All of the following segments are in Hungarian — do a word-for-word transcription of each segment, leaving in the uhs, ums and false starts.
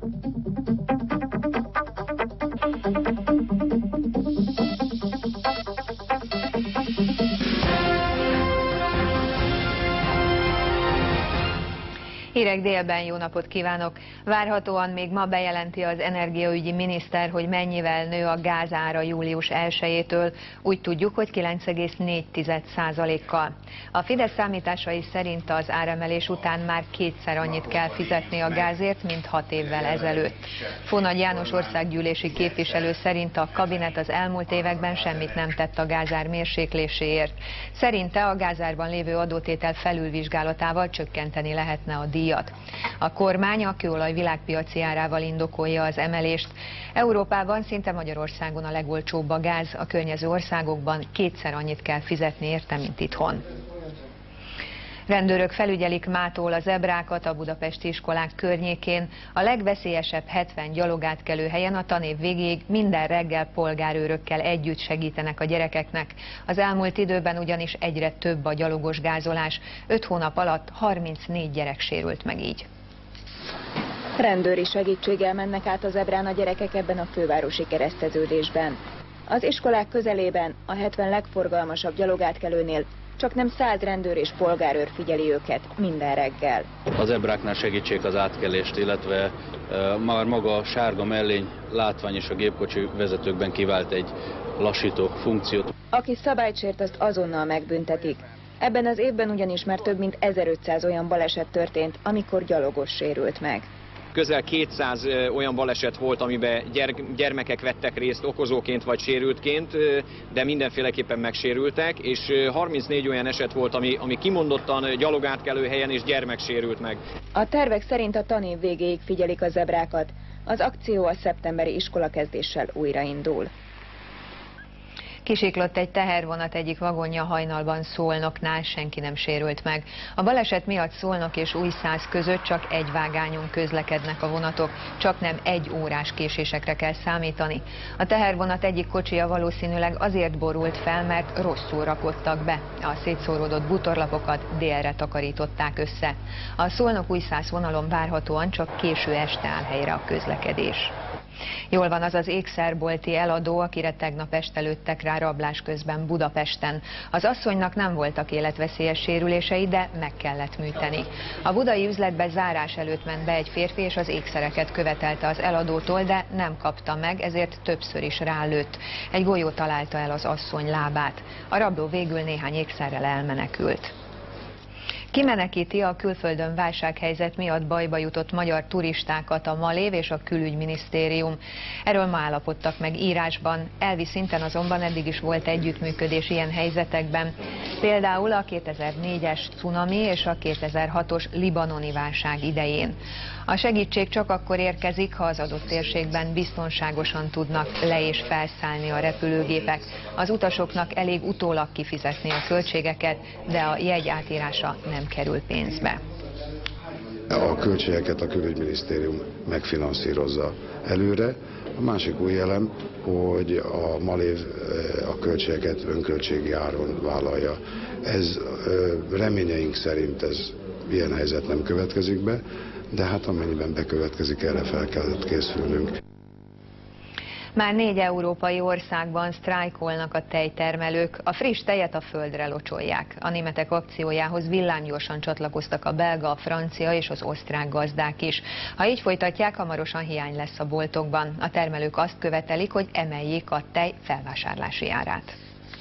Hírek délben, jó napot kívánok! Várhatóan még ma bejelenti az energiaügyi miniszter, hogy mennyivel nő a gázára július elsejétől, úgy tudjuk, hogy kilenc egész négy százalékkal. A Fidesz számításai szerint az áremelés után már kétszer annyit kell fizetni a gázért, mint hat évvel ezelőtt. Fónagy János országgyűlési képviselő szerint a kabinet az elmúlt években semmit nem tett a gázár mérsékléséért. Szerinte a gázárban lévő adótétel felülvizsgálatával csökkenteni lehetne a díjat. A kormány a kőolaj világpiaci árával indokolja az emelést. Európában, szinte Magyarországon a legolcsóbb a gáz, a környező országokban kétszer annyit kell fizetni érte, mint itthon. Rendőrök felügyelik mától a zebrákat a budapesti iskolák környékén. A legveszélyesebb hetven gyalogátkelő helyen a tanév végéig minden reggel polgárőrökkel együtt segítenek a gyerekeknek. Az elmúlt időben ugyanis egyre több a gyalogos gázolás. öt hónap alatt harmincnégy gyerek sérült meg így. Rendőri segítséggel mennek át a zebrán a gyerekek ebben a fővárosi kereszteződésben. Az iskolák közelében, a hetven legforgalmasabb gyalogátkelőnél csaknem száz rendőr és polgárőr figyeli őket minden reggel. Az zebráknál segítsék az átkelést, illetve e, már maga a sárga mellény látvány és a gépkocsi vezetőkben kivált egy lassító funkciót. Aki szabályt sért, azt azonnal megbüntetik. Ebben az évben ugyanis már több mint ezerötszáz olyan baleset történt, amikor gyalogos sérült meg. Közel kétszáz olyan baleset volt, amiben gyermekek vettek részt okozóként vagy sérültként, de mindenféleképpen megsérültek, és harmincnégy olyan eset volt, ami, ami kimondottan gyalogátkelő helyen és gyermek sérült meg. A tervek szerint a tanév végéig figyelik a zebrákat. Az akció a szeptemberi iskolakezdéssel újraindul. Kisiklott egy tehervonat egyik vagonja hajnalban Szolnoknál, senki nem sérült meg. A baleset miatt Szolnok és Újszász között csak egy vágányon közlekednek a vonatok, csak nem egy órás késésekre kell számítani. A tehervonat egyik kocsija valószínűleg azért borult fel, mert rosszul rakottak be. A szétszóródott bútorlapokat délre takarították össze. A Szolnok-Újszász vonalon várhatóan csak késő este áll helyre a közlekedés. Jól van az az ékszerbolti eladó, akire tegnap este lőttek rá rablás közben Budapesten. Az asszonynak nem voltak életveszélyes sérülései, de meg kellett műteni. A budai üzletbe zárás előtt ment be egy férfi, és az ékszereket követelte az eladótól, de nem kapta meg, ezért többször is rálőtt. Egy golyó találta el az asszony lábát. A rabló végül néhány ékszerrel elmenekült. Kimenekíti a külföldön válsághelyzet miatt bajba jutott magyar turistákat a Malév és a Külügyminisztérium. Erről ma állapodtak meg írásban, elvi szinten azonban eddig is volt együttműködés ilyen helyzetekben. Például a kétezer-négyes cunami és a kétezer-hatos libanoni válság idején. A segítség csak akkor érkezik, ha az adott térségben biztonságosan tudnak le- és felszállni a repülőgépek. Az utasoknak elég utólag kifizetni a költségeket, de a jegy átírása nem kerül pénzbe. A költségeket a Külügyminisztérium megfinanszírozza előre. A másik új elem, hogy a Malév a költségeket önköltségi áron vállalja. Ez reményeink szerint ez ilyen helyzet nem következik be, de hát amennyiben bekövetkezik, erre fel kellett készülnünk. Már négy európai országban sztrájkolnak a tejtermelők, a friss tejet a földre locsolják. A németek akciójához villámgyorsan csatlakoztak a belga, a francia és az osztrák gazdák is. Ha így folytatják, hamarosan hiány lesz a boltokban. A termelők azt követelik, hogy emeljék a tej felvásárlási árát.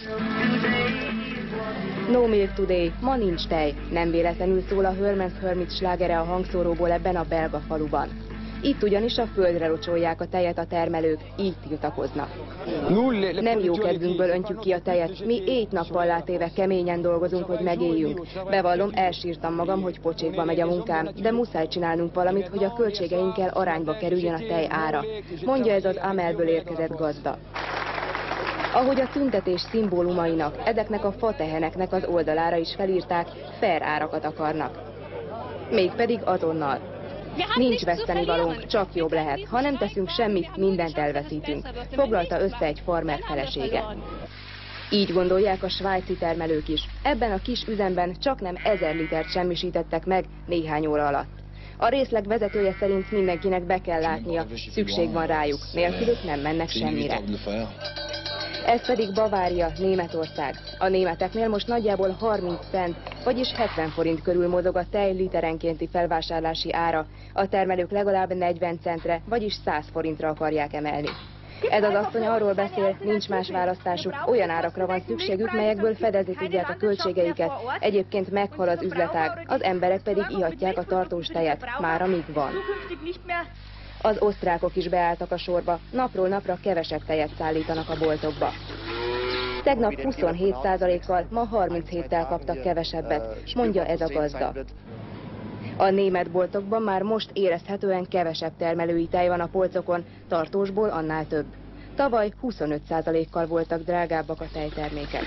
No milk today, ma nincs tej. Nem véletlenül szól a Hermans Hermit slágere a hangszóróból ebben a belga faluban. Itt ugyanis a földre locsolják a tejet a termelők, így tiltakoznak. Nem jó kedvünkből öntjük ki a tejet, mi éjt-nappal látéve keményen dolgozunk, hogy megéljünk. Bevallom, elsírtam magam, hogy pocsékba megy a munkám, de muszáj csinálnunk valamit, hogy a költségeinkkel arányba kerüljön a tej ára, mondja ez az Amelből érkezett gazda. Ahogy a tüntetés szimbólumainak, ezeknek a fateheneknek az oldalára is felírták, fair árakat akarnak. Mégpedig azonnal. Nincs vesztenivalónk, csak jobb lehet. Ha nem teszünk semmit, mindent elveszítünk, foglalta össze egy farmer felesége. Így gondolják a svájci termelők is. Ebben a kis üzemben csaknem ezer litert semmisítettek meg néhány óra alatt. A részleg vezetője szerint mindenkinek be kell látnia, szükség van rájuk, nélkülük nem mennek semmire. Ez pedig Bavária, Németország. A németeknél most nagyjából harminc cent, vagyis hetven forint körül mozog a tej literenkénti felvásárlási ára. A termelők legalább negyven centre, vagyis száz forintra akarják emelni. Ez az asszony arról beszél, nincs más választásuk, olyan árakra van szükségük, melyekből fedezni tudják a költségeiket. Egyébként meghal az üzletág, az emberek pedig ihatják a tartós tejet, már amíg van. Az osztrákok is beálltak a sorba, napról napra kevesebb tejet szállítanak a boltokba. Tegnap huszonhét százalékkal, ma harminchéttel kaptak kevesebbet, mondja ez a gazda. A német boltokban már most érezhetően kevesebb termelői tej van a polcokon, tartósból annál több. Tavaly huszonöt százalékkal voltak drágábbak a tejtermékek.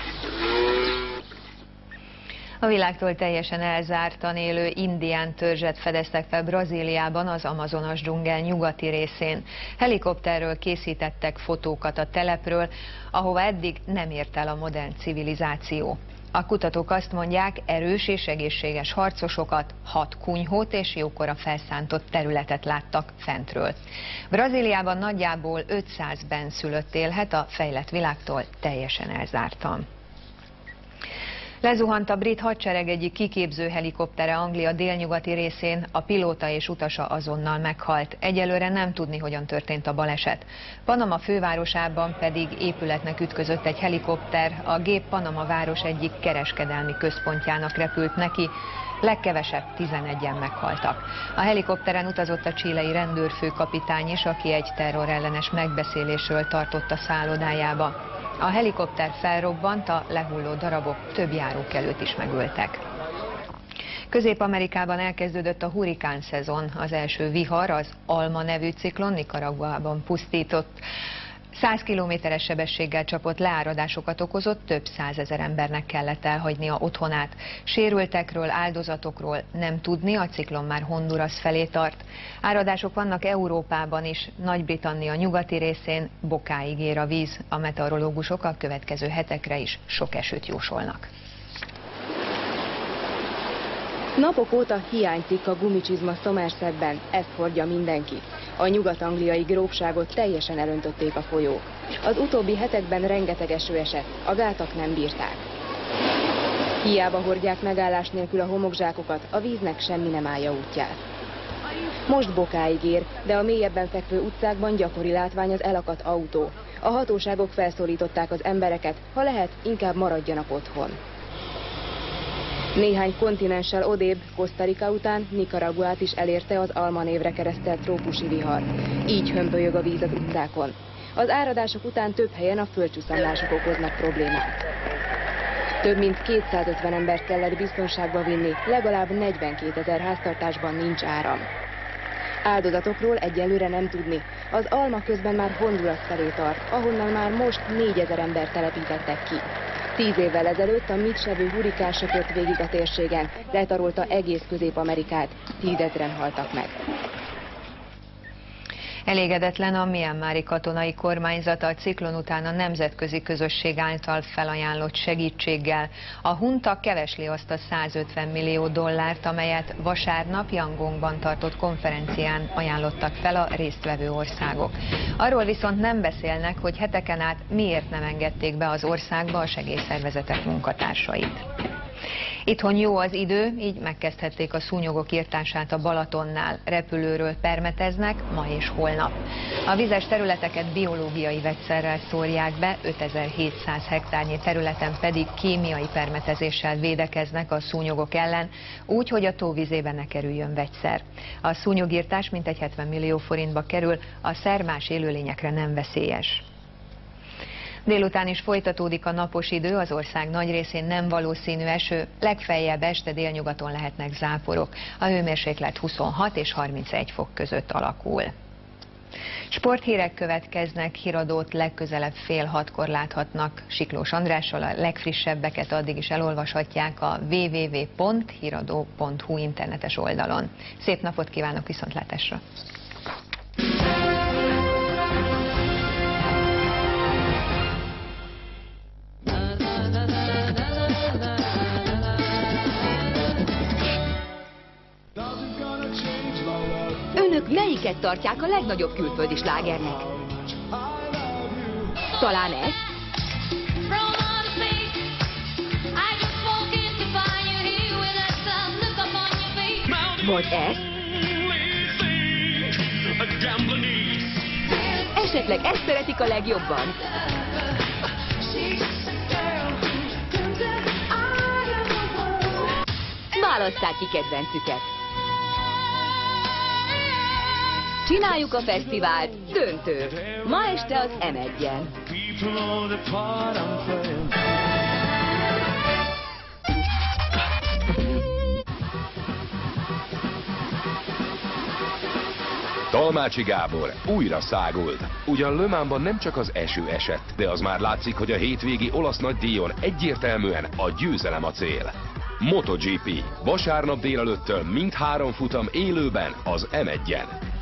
A világtól teljesen elzártan élő indián törzset fedeztek fel Brazíliában, az Amazonas dzsungel nyugati részén. Helikopterről készítettek fotókat a telepről, ahova eddig nem ért el a modern civilizáció. A kutatók azt mondják, erős és egészséges harcosokat, hat kunyhót és jókora felszántott területet láttak fentről. Brazíliában nagyjából ötszáz bennszülött élhet, a fejlett világtól teljesen elzártan. Lezuhant a brit hadsereg egyik kiképző helikoptere Anglia délnyugati részén, a pilóta és utasa azonnal meghalt. Egyelőre nem tudni, hogyan történt a baleset. Panama fővárosában pedig épületnek ütközött egy helikopter, a gép Panama város egyik kereskedelmi központjának repült neki, legkevesebb tizenegyen meghaltak. A helikopteren utazott a chilei rendőrfőkapitány is, aki egy terrorellenes megbeszélésről tartott a szállodájába. A helikopter felrobbant, a lehulló darabok több járókelőt is megöltek. Közép-Amerikában elkezdődött a hurrikán szezon. Az első vihar, az Alma nevű ciklon Nicaraguában pusztított. száz kilométeres sebességgel csapott leáradásokat okozott, több százezer embernek kellett elhagynia otthonát. Sérültekről, áldozatokról nem tudni, a ciklon már Honduras felé tart. Áradások vannak Európában is, Nagy-Britannia nyugati részén bokáig ér a víz. A meteorológusok a következő hetekre is sok esőt jósolnak. Napok óta hiányzik a gumicsizma Somersetben, ezt hordja mindenki. A nyugat-angliai grófságot teljesen elöntötték a folyók. Az utóbbi hetekben rengeteg eső esett, a gátak nem bírták. Hiába hordják megállás nélkül a homokzsákokat, a víznek semmi nem állja útját. Most bokáig ér, de a mélyebben fekvő utcákban gyakori látvány az elakadt autó. A hatóságok felszólították az embereket, ha lehet, inkább maradjanak otthon. Néhány kontinenssel odébb, Costa Rica után Nicaraguát is elérte az Alma névre keresztelt trópusi vihar. Így hömpölyög a víz az utcákon. Az áradások után több helyen a földcsúszamlások okoznak problémát. Több mint kétszázötven embert kellett biztonságba vinni, legalább negyvenkétezer háztartásban nincs áram. Áldozatokról egyelőre nem tudni. Az Alma közben már Honduras felé tart, ahonnan már most négyezer embert telepítettek ki. Tíz évvel ezelőtt a Mitch-nevű hurrikán söpört végig a térségen, letarolta egész Közép-Amerikát, tízezren haltak meg. Elégedetlen a mianmari katonai kormányzat a ciklon után a nemzetközi közösség által felajánlott segítséggel. A hunta kevesli azt a százötven millió dollárt, amelyet vasárnap Yangongban tartott konferencián ajánlottak fel a résztvevő országok. Arról viszont nem beszélnek, hogy heteken át miért nem engedték be az országba a segélyszervezetek munkatársait. Itthon jó az idő, így megkezdhették a szúnyogok irtását a Balatonnál. Repülőről permeteznek ma és holnap. A vizes területeket biológiai vegyszerrel szórják be, ötezer-hétszáz hektárnyi területen pedig kémiai permetezéssel védekeznek a szúnyogok ellen, úgy, hogy a tóvizébe ne kerüljön vegyszer. A szúnyogirtás mintegy hetven millió forintba kerül, a szer más élőlényekre nem veszélyes. Délután is folytatódik a napos idő, az ország nagy részén nem valószínű eső, legfeljebb este délnyugaton lehetnek záporok. A hőmérséklet huszonhat és harmincegy fok között alakul. Sporthírek következnek, Híradót legközelebb fél hatkor láthatnak Siklós Andrással, a legfrissebbeket addig is elolvashatják a double-u double-u double-u pont híradó pont hu internetes oldalon. Szép napot kívánok, viszontlátásra! Nothing's gonna change. melyiket tartják a legnagyobb külföldi slágernek? Talán ez? Vagy ez? Esetleg ezt szeretik a legjobban? Válasszák ki kedvencüket. Csináljuk a fesztivált, döntő. Ma este az em egyen. Talmácsi Gábor újra szágult. Ugyan Le Mansban nem csak az eső esett, de az már látszik, hogy a hétvégi olasz nagydíjon egyértelműen a győzelem a cél. MotoGP. Vasárnap délelőttől mindhárom futam élőben az em egyen.